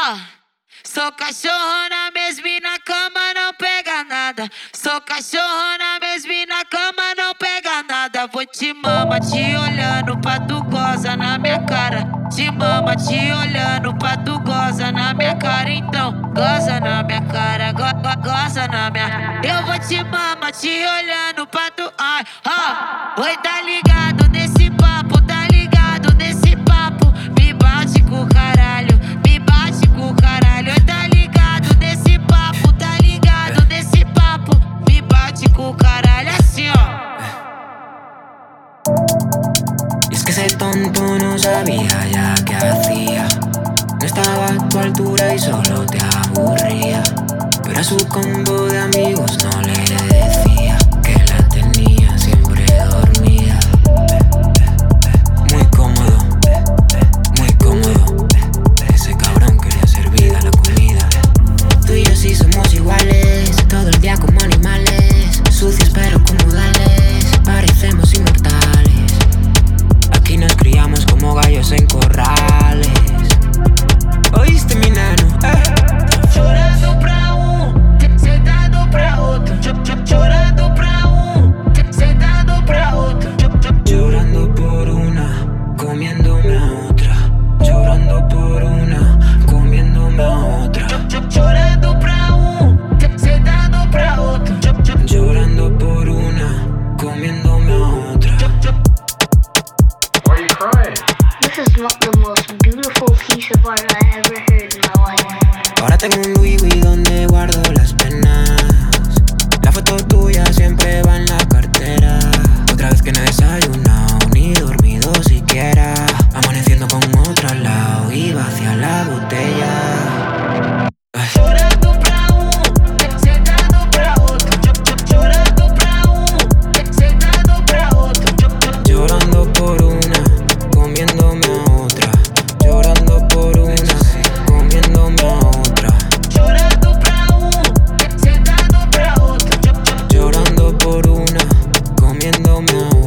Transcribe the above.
Sou cachorro na mesma e na cama não pega nada. Sou cachorro na mesma e na cama não pega nada. Vou te mama te olhando pra tu goza na minha cara. Te mama te olhando pra tu goza na minha cara. Então goza na minha cara, goza na minha. Eu vou te mama te olhando pra tu. Ai, oi, tá ligado nesse papo, tá ligado nesse papo. Me bate com o caralho, me bate com o caralho. Oi, tá ligado nesse papo, tá ligado nesse papo. Me bate com o caralho assim, ó. Y es que ese tonto no sabía ya qué hacía. No estaba a tu altura y solo te aburría. Pero a su combo de amigos no le decía que la tenía siempre dormida. Muy cómodo, muy cómodo. Ese cabrón quería servir a la comida. Tú y yo sí somos iguales, todo el día como animales. Sucios pero con modales, parecemos inmortales. Aquí nos criamos como gallos en corrales. ¿Oíste, mi nano? Chorando pra sentado pra outro. Chorando pra sentado pra outro. Llorando por una, comiéndome a otra. Llorando por una, comiéndome a otra. Chorando pra sentado pra outro. Llorando por una, comiéndome a otra. Why are you crying? This is not the most beautiful piece of art I ever heard in my life. Ahora tengo un Louis V donde guardo las penas. La foto tuya siempre va en la cartera. Otra vez que no he desayunado ni dormido siquiera. Amaneciendo con otro al lado y vacía la botella. Ay. Chorando pra sentado pra outro. Chorando pra sentado pra outro. Llorando por una, comiéndome a otra. Llorando por una, comiéndome a otra. Chorando pra sentado pra outro. Llorando por una, comiéndome a otra.